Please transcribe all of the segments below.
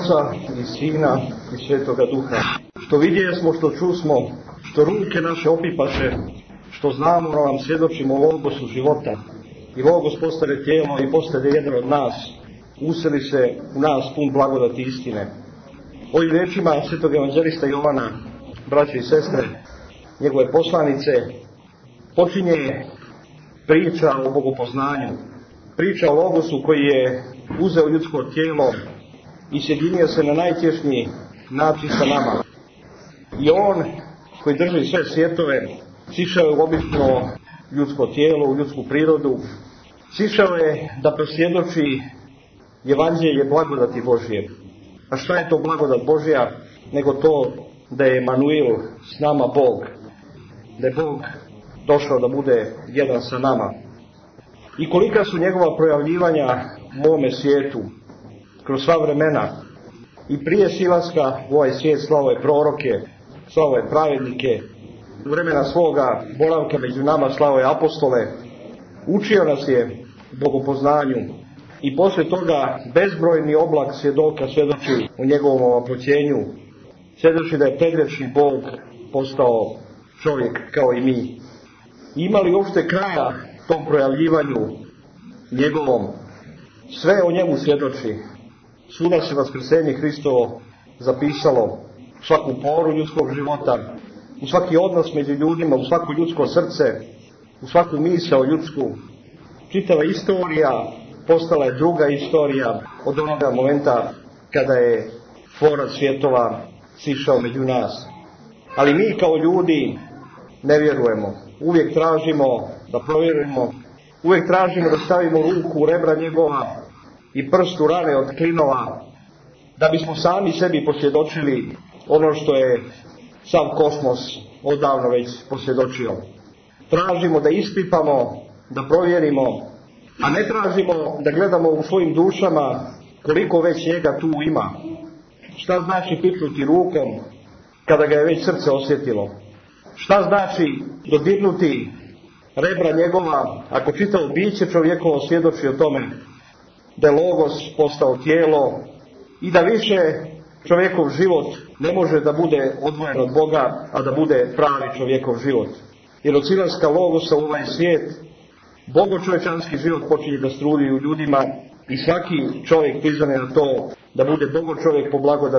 Oca i Sina i Svetoga Duha. Što vidjesmo, što čusmo, što ruke naše opipaše, što znamo da vam svjedočimo o Logosu života. I Logos postade tijelo i postade jedan od nas, useli se u nas pun blagodati istine. Ovim riječima svetog evanđelista Jovana, braće i sestre, njegove poslanice, počinje priča o bogopoznanju. Priča o Logosu koji je uzeo ljudsko tijelo i sjedinio se na najtješnji način sa nama. I on koji drži sve svjetove, sišao je u obično ljudsko tijelo, u ljudsku prirodu, sišao je da prosvjedoči evanđelje blagodati Božje. A šta je to blagodat Božja, nego to da je Emanuil s nama Bog, da je Bog došao da bude jedan sa nama. I kolika su njegova projavljivanja u ovome svijetu, kroz sva vremena, i prije silaska u ovaj svijet slavo je proroke, slavo je pravednike, u vremena svoga boravka među nama slavo je apostole, učio nas je bogopoznanju i poslije toga bezbrojni oblak svjedoka svjedoči o njegovom ovaploćenju, svjedoči da je predvječni Bog postao čovjek kao i mi. Ima li uopšte kraja tom projavljivanju njegovom? Sve o njemu svjedoči. Svuda se vaskrsenje Hristovo zapisalo u svaku poru ljudskog života, u svaki odnos među ljudima, u svako ljudsko srce, u svaku misao ljudsku. Čitava istorija postala je druga istorija od onoga momenta kada je tvorac svjetova sišao među nas. Ali mi kao ljudi ne vjerujemo. Uvijek tražimo da provjerimo, uvijek tražimo da stavimo ruku u rebra njegova i prst u rane od klinova, da bismo sami sebi posvjedočili ono što je sav kosmos odavno već posvjedočio. Tražimo da ispipamo, da provjerimo, a ne tražimo da gledamo u svojim dušama koliko već njega tu ima. Šta znači pipnuti rukom kada ga je već srce osjetilo? Šta znači dodirnuti rebra njegova ako čitavo biće čovjekovo svjedoči o tome da je Logos postao tijelo i da više čovjekov život ne može da bude odvojen od Boga, a da bude pravi čovjekov život. Jer od silaska Logosa u ovaj svijet bogočovječanski život počinje da strudi u ljudima i svaki čovjek prizvan je na to da bude bogočovjek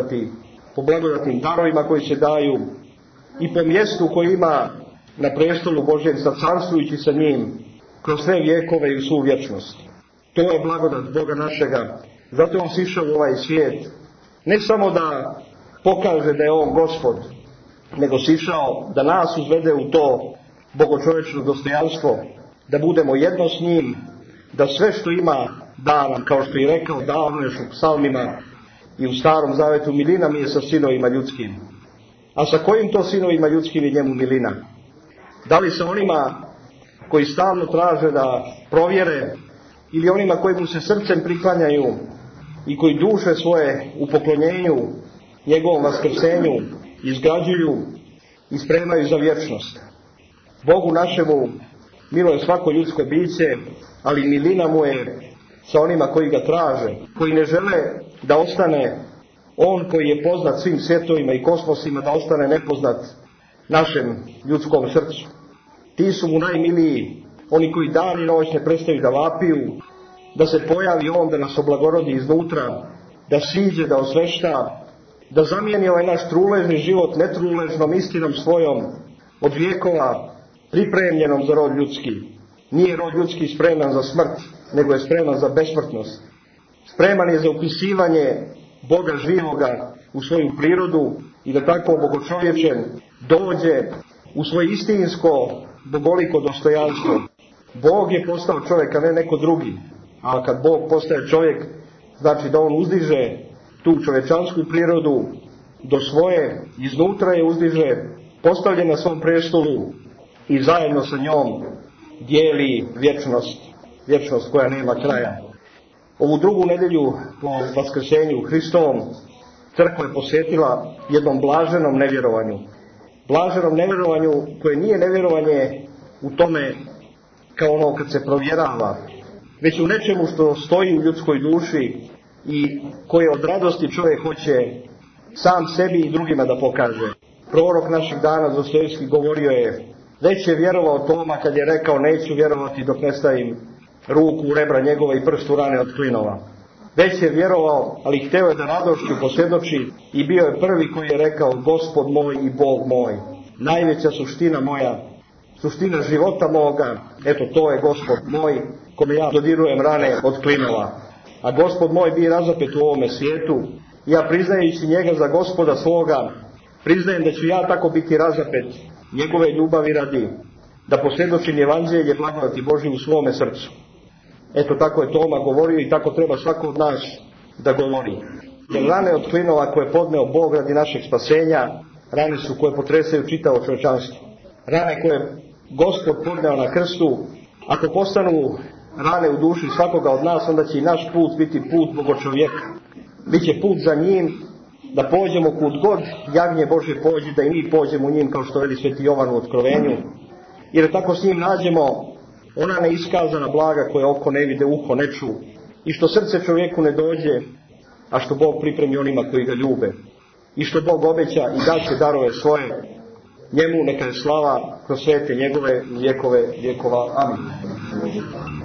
po blagodatnim darovima koji se daju i po mjestu koji ima na prestolu Božjem, sad carstvujući sa njim kroz sve vjekove i u svu vječnost. To je blagodat Boga našega. Zato on sišao u ovaj svijet. Ne samo da pokaže da je on Gospod, nego sišao da nas uzvede u to bogočovječno dostojanstvo, da budemo jedno s njim, da sve što ima da nam, kao što je rekao davno još u psalmima i u Starom Zavetu, milina mi je sa sinovima ljudskim. A sa kojim to sinovima ljudskim je njemu milina? Da li sa onima koji stalno traže da provjere, ili onima koji mu se srcem priklanjaju i koji duše svoje u poklonjenju njegovom vaskrsenju izgrađuju i spremaju za vječnost? Bogu našemu milo je svako ljudsko biće, ali milina mu je sa onima koji ga traže, koji ne žele da ostane on koji je poznat svim svjetovima i kosmosima, da ostane nepoznat našem ljudskom srcu. Ti su mu najmiliji, oni koji dan i noć ne prestaju da vapiju, da se pojavi on, da nas oblagorodi iznutra, da siđe, da osvešta, da zamijeni ovaj naš truležni život netruležnom istinom svojom od vijekova pripremljenom za rod ljudski. Nije rod ljudski spreman za smrt, nego je spreman za besmrtnost. Spreman je za upisivanje Boga živoga u svoju prirodu i da tako bogočovječen dođe u svoje istinsko bogoliko dostojanstvo. Bog je postao čovjek, a ne neko drugi. A kad Bog postaje čovjek, znači da on uzdiže tu čovječansku prirodu do svoje, iznutra je uzdiže, postavljen na svom prestolu i zajedno sa njom dijeli vječnost koja nema kraja. Ovu drugu nedjelju po vaskrsenju Hristovom crkva je posvetila jednom blaženom nevjerovanju. Blaženom nevjerovanju koje nije nevjerovanje u tome kao ono kad se provjerava, već u nečemu što stoji u ljudskoj duši i koje od radosti čovjek hoće sam sebi i drugima da pokaže. Prorok naših dana Dostojevski govorio je: već je vjerovao Toma kad je rekao neću vjerovati dok ne stavim ruku u rebra njegove i prst u rane od klinova. Već je vjerovao, ali hteo je da radošću posvjedoči i bio je prvi koji je rekao: Gospod moj i Bog moj, najveća suština moja, suština života moga, eto to je Gospod moj, kome ja dodirujem rane od klinova. A Gospod moj bi razapet u ovome svijetu, ja priznajući njega za Gospoda svoga, priznajem da ću ja tako biti razapet njegove ljubavi radi, da posvjedočim evanđelje blagodati Božje u svome srcu. Eto tako je Toma govorio i tako treba svako od nas da govori. Jer rane od klinova koje je podneo Bog radi našeg spasenja, rane su koje potresaju čitavo čovječanstvo. Rane koje je Gospod podneo na krstu, ako postanu rane u duši svakoga od nas, onda će i naš put biti put Bogočovjeka. Biće put za njim, da pođemo kud god jagnje Božje pođe, da i mi pođemo u njim, kao što veli Sveti Jovan u Otkrovenju. Jer tako s njim nađemo ona neiskazana blaga koje oko ne vide, uho ne ču, i što srce čovjeku ne dođe, a što Bog pripremi onima koji ga ljube. I što Bog obeća i daće darove svoje, njemu neka je slava kroz svete njegove vjekova. Amin.